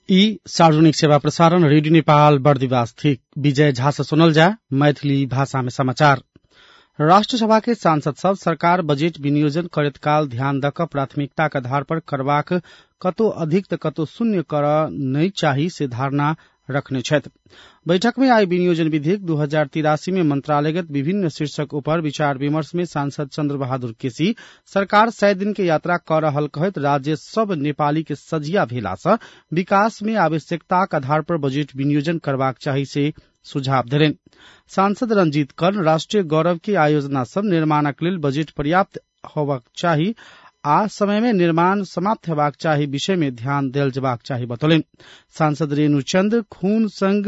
ई सार्वजनिक सेवा प्रसारण रेडियो नेपाल बर्दिवास थिक विजय झा से सुनल जा मैथिली भाषा में समाचार। राष्ट्रसभा के सांसद सब सरकार बजेट विनियोजन करत काल ध्यान दक प्राथमिकता के आधार पर करबाक कतो अधिक त कतो शून्य कर नहीं चाही से धारणा रखने छथि। बैठक में आई विनियोजन विधेयक 2083 में मंत्रालयगत विभिन्न शीर्षक ऊपर विचार विमर्श में सांसद चन्द्र बहादुर केसी सरकार 100 दिन के यात्रा कर रहल कहत राज्य सब नेपाली के सजिया भेला सँ विकास में आवश्यकता के आधार पर बजेट विनियोजन करबाक चाही से सुझाव देलनि। सांसद रंजीत कर्ण राष्ट्रीय गौरव के आयोजना सब निर्माणक लेल बजेट पर्याप्त होबाक चाही आ समय में निर्माण समाप्त हेबाक चाही विषय में ध्यान देल जबाक चाही बतौलनि। सांसद रेणुचंद खून संग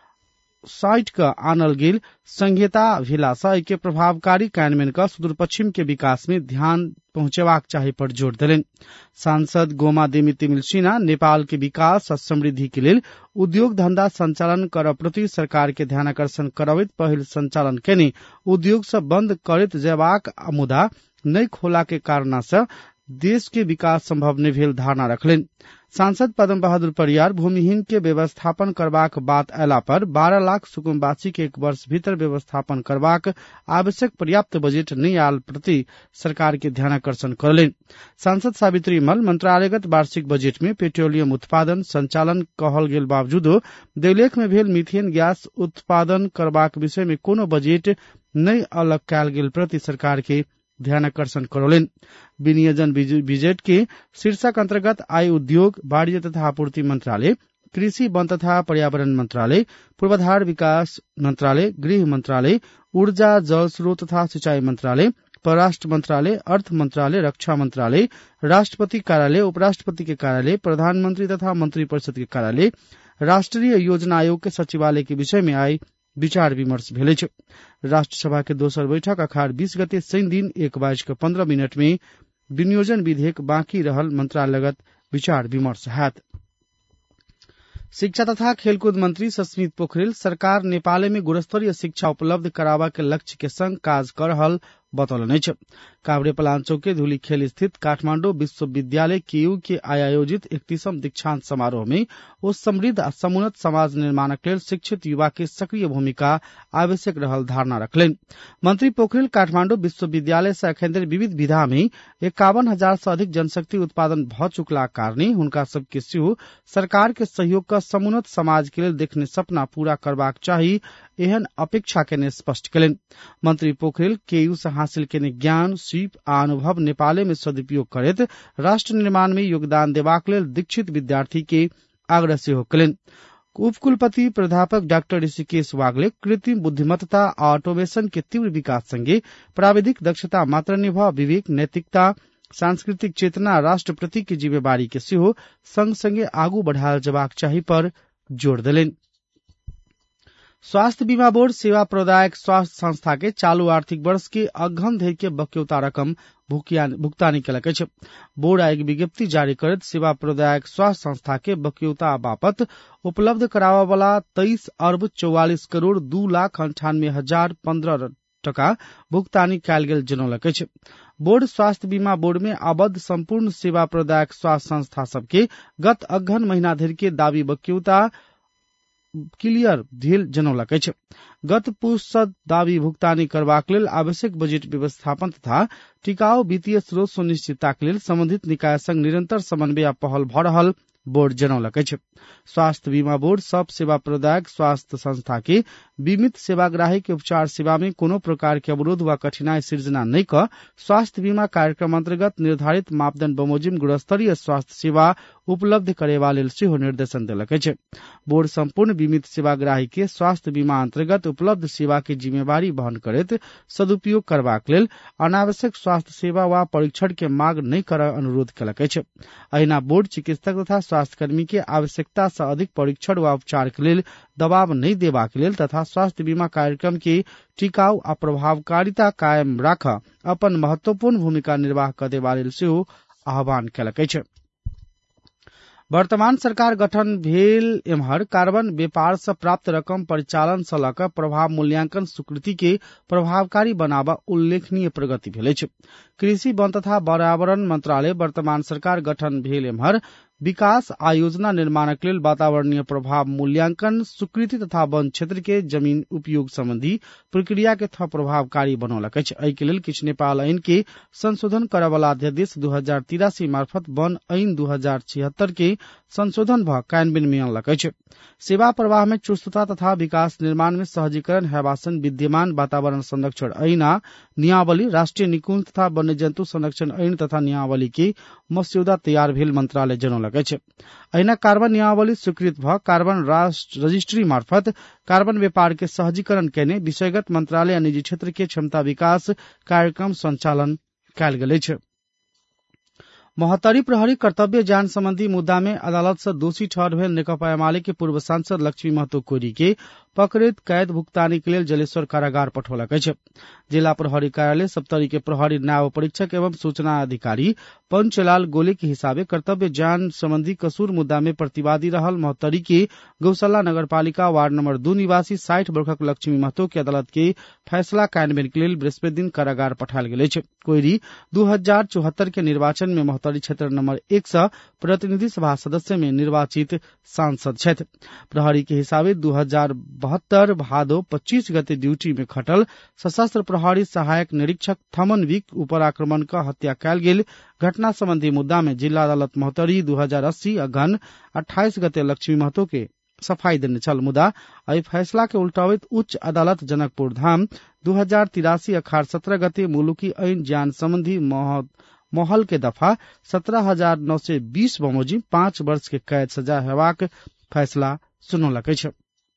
60 का आनल गेल संहिता भेला सँ के प्रभावकारी कार्यान्वयन का सुदूर पश्चिम के विकास में ध्यान पहुंचेबाक चाही पर जोर देलनि। सांसद गोमा देवी तिमिल सिन्हा नेपाल के विकास और समृद्धि के लेल उद्योग धंधा संचालन कर प्रति सरकार के ध्यानाकर्षण करबैत पहिल संचालन केने उद्योग सब बंद करैत जयबाक मुदा नहीं खोला के कारण से देश के विकास संभव नहीं भेल धारणा रखलेन। सांसद पद्म बहादुर परियार भूमिहीन के व्यवस्थापन करबाक बात अयला पर 12 लाख सुकुम्बासी के एक वर्ष भीतर व्यवस्थापन करबाक आवश्यक पर्याप्त बजेट नहीं आल प्रति सरकार के ध्यानाकर्षण करलेन। सांसद सावित्री मल मंत्रालयगत वार्षिक बजेट में पेट्रोलियम उत्पादन संचालन कहल गेल बावजूदो दैलेख में भेल मीथेन गैस उत्पादन करबाक विषय में कोनो बजेट नहीं अलग कयल गेल प्रति सरकार के ध्यानाकर्षण करौलेन। विनियोजन बजेट के शीर्षक अंतर्गत आई उद्योग वाणिज्य तथा आपूर्ति मंत्रालय, कृषि वन तथा पर्यावरण मंत्रालय, पूर्वाधार विकास मंत्रालय, गृह मंत्रालय, ऊर्जा जल स्रोत तथा सिंचाई मंत्रालय, परराष्ट्र मंत्रालय, अर्थ मंत्रालय, रक्षा मंत्रालय, राष्ट्रपति कार्यालय, उपराष्ट्रपति के कार्यालय, प्रधानमंत्री तथा मंत्री परिषद के कार्यालय, राष्ट्रीय योजना आयोग के सचिवालय के विषय में आई विचार विमर्श भेले छ। राष्ट्रसभा के दोसर बैठक अखाड़ 20 गते शनि दिन 1:15 में विनियोजन विधेयक बाँकी रहल मंत्रालयगत विचार विमर्श हैत। शिक्षा तथा खेलकूद मंत्री सस्मित पोखरेल सरकार नेपाल में गुणस्तरीय शिक्षा उपलब्ध करावा के लक्ष्य के संग काज कर रहल बतौलनि छ। काभ्रे पलाञ्चोक के धुलीखेल स्थित काठमाडौँ विश्वविद्यालय केयू के आयोजित 31वां दीक्षांत समारोह में उस समृद्ध आ समुन्नत समाज निर्माणक लेल शिक्षित युवा के सक्रिय भूमिका आवश्यक रहल धारणा रखलेन। मंत्री पोखरेल काठमाडौँ विश्वविद्यालय से अखन धरि विविध विधा में 51,000 से अधिक जनशक्ति उत्पादन भ चुकला कारणे हुनका सबके सेहो सरकार के सहयोग का समुन्नत समाज के लेल देखने सपना पूरा करबाक चाही एहन अपेक्षा केने स्पष्ट केलनि। मंत्री पोखरेल केयू से हासिल केने ज्ञान सीप आ अनुभव नेपाले में सदुपयोग करैत राष्ट्र निर्माण में योगदान देबाक लेल दीक्षित विद्यार्थी के आग्रह सेहो केलनि। उपकुलपति प्राध्यापक डाक्टर ऋषिकेश वाग्ले कृत्रिम बुद्धिमत्ता आ ऑटोमेशन के तीव्र विकास संगे प्राविधिक दक्षता मात्र निर्भर विवेक नैतिकता सांस्कृतिक चेतना राष्ट्र प्रति की जिम्मेवारी के सेहो संग संगे आगू बढ़ायल जबाक चाही पर जोर देलनि। स्वास्थ्य बीमा बोर्ड सेवा प्रदायक स्वास्थ्य संस्था के चालू आर्थिक वर्ष के अघन धरि के बक्यौता रकम भुगतानी कयलक अछि। बोर्ड एक विज्ञप्ति जारी करैत सेवा प्रदायक स्वास्थ्य संस्था के बक्यौता बापत उपलब्ध करावा वाला 23 अरब 44 करोड़ 2,98,015 टका भुगतानी कयल गेल जनौलक अछि। बोर्ड स्वास्थ्य बीमा बोर्ड में आबद्ध संपूर्ण सेवा प्रदायक स्वास्थ्य संस्था सबके गत अघन महीना धरि के दावी बक्यौता क्लियर भेल जनौलक अछि। गत पुष दावी भुगतानी करबाक लेल आवश्यक बजेट व्यवस्थापन तथा टिकाऊ वित्तीय स्रोत सुनिश्चितताक लेल संबंधित निकाय संग निरंतर समन्वय आ पहल भ रहल बोर्ड जनौलक अछि। स्वास्थ्य बीमा बोर्ड सब सेवा प्रदायक स्वास्थ्य संस्था के बीमित सेवाग्राही के उपचार सेवा में कोनो प्रकार के अवरोध वा कठिनाई सृजना नहीं क स्वास्थ्य बीमा कार्यक्रम अंतर्गत निर्धारित मापदंड बमोजिम गुणस्तरीय स्वास्थ्य सेवा उपलब्ध करेवा लेल सेहो निर्देशन देलक अछि। बोर्ड संपूर्ण बीमित सेवाग्राही के स्वास्थ्य बीमा अंतर्गत उपलब्ध सेवा के जिम्मेवारी वहन करैत सदुपयोग करबाक लेल अनावश्यक स्वास्थ्य सेवा वा परीक्षण के मांग नहीं करय अनुरोध कयलक अछि। अहिना बोर्ड चिकित्सक तथा स्वास्थ्य कर्मी के आवश्यकता से अधिक परीक्षण वा उपचार के लेल दबाव नहीं देबाक लेल तथा स्वास्थ्य बीमा कार्यक्रम के टिकाऊ आ प्रभावकारिता कायम राख अपन महत्वपूर्ण भूमिका निर्वाह क देबा लेल सेहो आह्वान कयलक अछि। वर्तमान सरकार गठन भेल एम्हर कार्बन व्यापार से प्राप्त रकम परिचालन से लऽ कऽ प्रभाव मूल्यांकन स्वीकृति के प्रभावकारी बनाबा उल्लेखनीय प्रगति भेल अछि। कृषि वन तथा पर्यावरण मंत्रालय वर्तमान सरकार गठन भेल एम्हर विकास आ योजना निर्माणक लेल वातावरणीय प्रभाव मूल्यांकन स्वीकृति तथा वन क्षेत्र के जमीन उपयोग संबंधी प्रक्रिया के थप प्रभावकारी बनौलक अछि। एहि के लेल किछु नेपाल ऐन के संशोधन करय वाला अध्यादेश 2083 मार्फत वन ऐन 2076 के संशोधन भ कार्यान्वयन में अनलक अछि। सेवा प्रवाह में चुस्तता तथा विकास निर्माण में सहजीकरण हेबासन विद्यमान वातावरण संरक्षण ऐन आ नियावली, राष्ट्रिय निकुंज तथा वन्यजन्तु संरक्षण ऐन तथा नियावली के मस्यौदा तैयार भेल मंत्रालय जनौलक अछि। ऐना कार्बन नियावली स्वीकृत भ कार्बन रजिस्ट्री मार्फत कार्बन व्यापार के सहजीकरण केने विषयगत मंत्रालय आ निजी क्षेत्र के क्षमता विकास कार्यक्रम संचालन कयल गेल अछि। महोत्तरी प्रहरी कर्तव्य ज्ञान संबंधी मुद्दा में अदालत से दोषी ठहर भेल नेकपा एमाले के पूर्व सांसद लक्ष्मी महतो कोरी के पकड़ैत कैद भुगतानी के लेल जलेश्वर कारागार पठौलक अछि। जिला प्रहरी कार्यालय सप्तरी के प्रहरी न्याय परीक्षक एवं सूचना अधिकारी पंचलाल गोले के हिसाबे कर्तव्य ज्ञान संबंधी कसूर मुद्दा में प्रतिवादी रहल महोत्तरी के गौशाला नगरपालिका वार्ड नंबर 2 निवासी 60 वर्षक लक्ष्मी महतो के अदालत के फैसला कार्यान्वयन के लेल बृहस्पति दिन कारागार पठायल गेल अछि। कोइरी 2074 के निर्वाचन में महोत्तरी क्षेत्र नंबर 1 से प्रतिनिधि सभा सदस्य में निर्वाचित सांसद छथि। प्रहरी के हिसाबे 2072 भादो 25 गते ड्यूटी में खटल सशस्त्र प्रहरी सहायक निरीक्षक थमन विक उपर आक्रमण का हत्या कयल गेल घटना संबंधी मुद्दा में जिला अदालत महोत्तरी 2080 अगहन 28 गते लक्ष्मी महतो के सफाई देने छल। मुदा एहि फैसला के उल्टावैत उच्च अदालत जनकपुर धाम 2083 अखाड़ 17 गते मुलुकी ऐन ज्ञान संबंधी महल के दफा 17,920 बमोजिम 5 वर्ष के कैद सजा हेबाक फैसला सुनौलक अछि।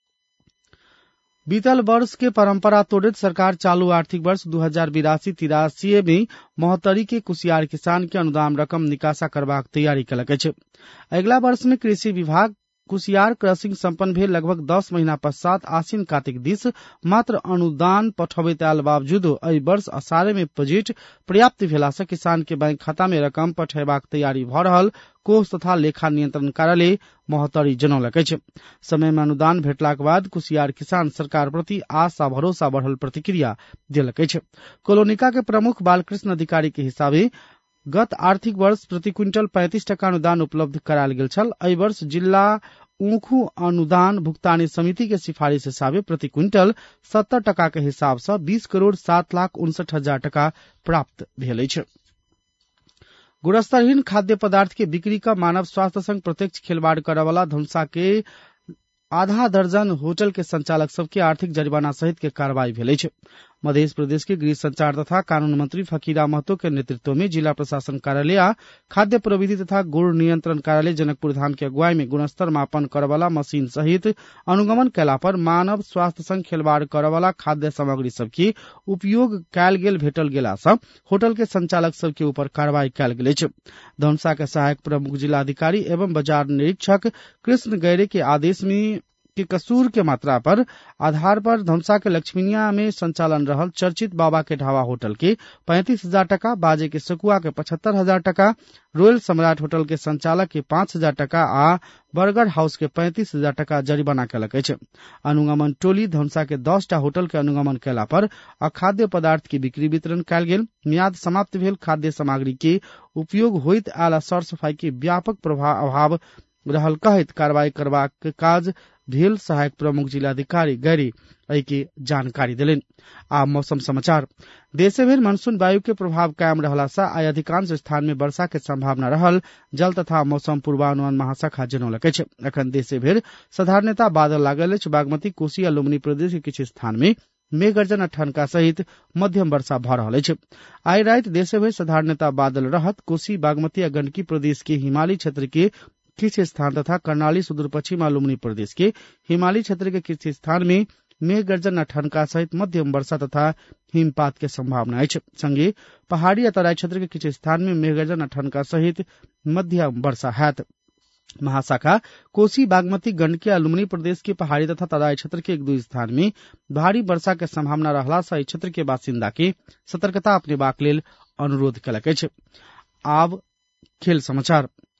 बीतल वर्ष के परंपरा तोड़ैत सरकार चालू आर्थिक वर्ष 2082-83 में महोत्तरी के कुसियार किसान के अनुदान रकम निकासा करबाक तैयारी कयलक अछि। अगिला वर्ष में कृषि विभाग कुसियार क्रसिंग संपन्न भेल लगभग 10 महीना पश्चात आसिन कार्तिक दिस मात्र अनुदान पठबैत आयल बावजूदो एहि वर्ष असारे में बजट पर्याप्त भेला से किसान के बैंक खाता में रकम पठेबाक तैयारी भ रहल कोष तथा लेखा नियंत्रण कार्यालय महोत्तरी जनौलक अछि। समय में अनुदान भेटलाक बाद कुसियार किसान सरकार प्रति आशा भरोसा बढ़ल प्रतिक्रिया देलक अछि। कोलोनिका के प्रमुख बालकृष्ण अधिकारी के हिसाबे गत आर्थिक वर्ष प्रति क्विंटल 35 टका अनुदान उपलब्ध करायल गेल छल। एहि वर्ष जिला ऊखू अनुदान भुगतानी समिति के सिफारिश हिसाबे प्रति क्विंटल 70 टका के हिसाब से 20,07,59,000 टका प्राप्त भेल अछि। गुणस्तरहीन खाद्य पदार्थ के बिक्री का मानव स्वास्थ्य संग प्रत्यक्ष खिलवाड़ करय वाला धनुषा के आधा दर्जन होटल के संचालक सबके आर्थिक जरिमाना सहित के कार्रवाई भेल अछि। मध्य प्रदेश के गृह संचार तथा कानून मंत्री फकीरा महतो के नेतृत्व में जिला प्रशासन कार्यालय आ खाद्य प्रविधि तथा गुण नियंत्रण कार्यालय जनकपुर धाम के अगुवाई में गुणस्तर मापन करय वाला मशीन सहित अनुगमन कयला पर मानव स्वास्थ्य संग खिलवाड़ करय वाला खाद्य सामग्री सबके उपयोग कयल गेल भेटल गेला से होटल के संचालक सबके ऊपर कार्रवाई कयल गेल अछि। धनुषा के सहायक प्रमुख जिलाधिकारी एवं बाजार निरीक्षक कृष्ण गैरे के आदेश में के कसूर के मात्रा पर आधार पर धनुषा के लक्ष्मीनिया में संचालन रहल चर्चित बाबा के ढाबा होटल के 35,000 टका, बाजे के सकुआ के 75,000 टका, रॉयल सम्राट होटल के संचालक के 5,000 टका आ बर्गर हाउस के 35,000 टका जरिमाना कयलक अछि। अनुगमन टोली धनुषा के 10 टा होटल के अनुगमन कयला पर अखाद्य पदार्थ के बिक्री वितरण कयल गेल। मियाद समाप्त भेल खाद्य सामग्री के उपयोग होइत आयल सर सफाई के व्यापक अभाव रहल कहैत कार्रवाई करबाक काज भेल सहायक प्रमुख जिलाधिकारी गैरी एहि के जानकारी देलनि। आ मौसम समाचार देशे भर मानसून वायु के प्रभाव कायम रहला से आइ अधिकांश स्थान में वर्षा के संभावना रहल जल तथा मौसम पूर्वानुमान महाशाखा जनौलक अछि। अखन देशे भर साधारणतः बादल लागल अछि। बागमती, कोसी आ लुम्बिनी प्रदेश के किछु स्थान में मेघ गर्जन आ ठनका सहित मध्यम वर्षा भ रहल अछि। आइ राति देशे भर साधारणतः बादल रहत। कोसी, बागमती आ गंडकी प्रदेश के हिमालयी क्षेत्र के किछु स्थान तथा कर्णाली, सुदूर पश्चिम आ लुम्बिनी प्रदेश के हिमालयी क्षेत्र के किछु स्थान में मेघ गर्जन आ ठनका सहित मध्यम वर्षा तथा हिमपात के संभावना अछि। संगे पहाड़ी आ तराई क्षेत्र के किछु स्थान में मेघ गर्जन आ ठनका सहित मध्यम वर्षा हैत। महाशाखा कोसी, बागमती, गंडकी आ लुम्बिनी प्रदेश के पहाड़ी तथा तराई क्षेत्र के 1-2 स्थान में भारी वर्षा के संभावना रहला से क्षेत्र के बासिंदा के सतर्कता अपनेबाक लेल अनुरोध कयलक अछि। आब खेल समाचार।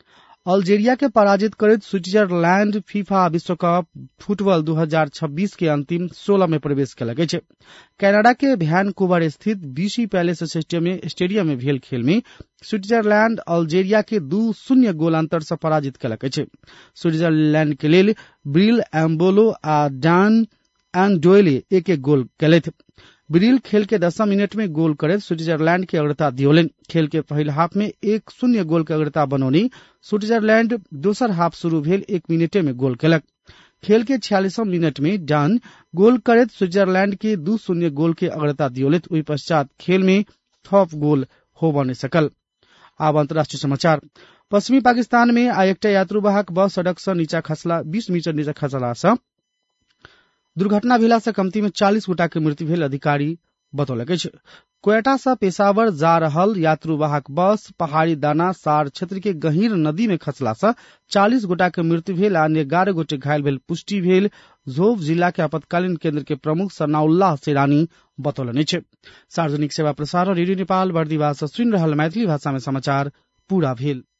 अल्जेरिया के पराजित करैत स्विट्जरलैंड फीफा विश्वकप फुटबॉल 2026 के अंतिम 16 में प्रवेश कयलक अछि। कनाडा के वैनकूवर स्थित बीसी पैलेस स्टेडियम में भेल खेल में स्विट्जरलैंड अल्जेरिया के 2-0 गोल अंतर से पराजित कयलक अछि। स्विट्जरलैंड के लेल ब्रिल एम्बोलो आ डान एंडोयले एक गोल कयलथि। ब्रिल खेल के 10 मिनट में गोल करैत स्विट्जरलैंड के अग्रता दियौलनि। खेल के पहिल हाफ में 1-0 गोल के अग्रता बनौनी स्विट्जरलैंड दोसर हाफ शुरू भेल 1 मिनटे में गोल कयलक। खेल के 46 मिनट में डान गोल करैत स्विट्जरलैंड के 2-0 गोल के अग्रता दियौलथि। ओहि पश्चात खेल में थप गोल होबऽ नै सकल। आब अंतर्राष्ट्रीय समाचार। पश्चिमी पाकिस्तान में आइ एकटा यात्रुवाहक बस सड़क से नीचा खसला 20 मीटर नीचा खसला से दुर्घटना भेला से कमती में 40 गोटा के मृत्यु भेल अधिकारी बतौलक अछि। क्वेटा से पेशावर जा रहल यात्रुवाहक बस पहाड़ी दाना सार क्षेत्र के गहीर नदी में खसला से 40 गोटा के मृत्यु भेल आ अन्य 11 गोटे घायल भेल पुष्टि भेल झोव जिला के आपातकालीन केंद्र के प्रमुख सनाउल्लाह सेरानी बतौलनि अछि। सार्वजनिक सेवा प्रसारण रेडियो नेपाल बर्दिवास सुनि रहल मैथिली भाषा में समाचार पूरा भेल।